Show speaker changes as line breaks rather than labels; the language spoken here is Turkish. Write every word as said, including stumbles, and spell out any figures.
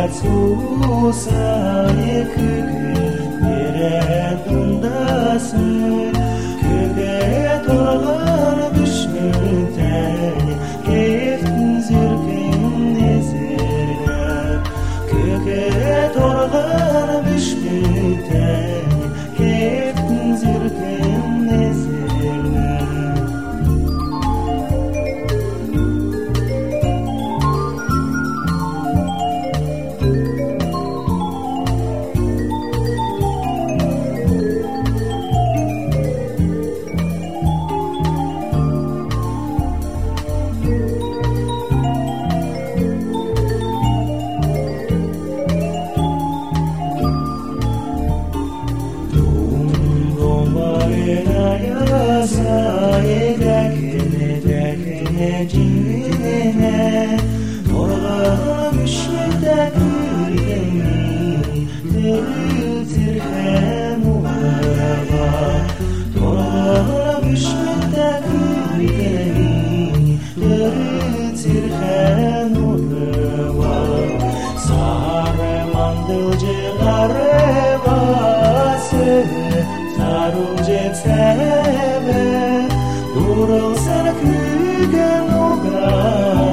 수사의 그게 내려둔다스 그게 돌아가는 düşmüşte Gittin zirkin nezirler Kıge torgan düşmüşte Gittin zirkin nezirler Cimrine Torlamışım da gülgemi Dürütür hem uğrava Torlamışım da gülgemi Dürütür hem uğrava Sarı mandılcıları bası Sarıcı tebe Durulsana kügen oga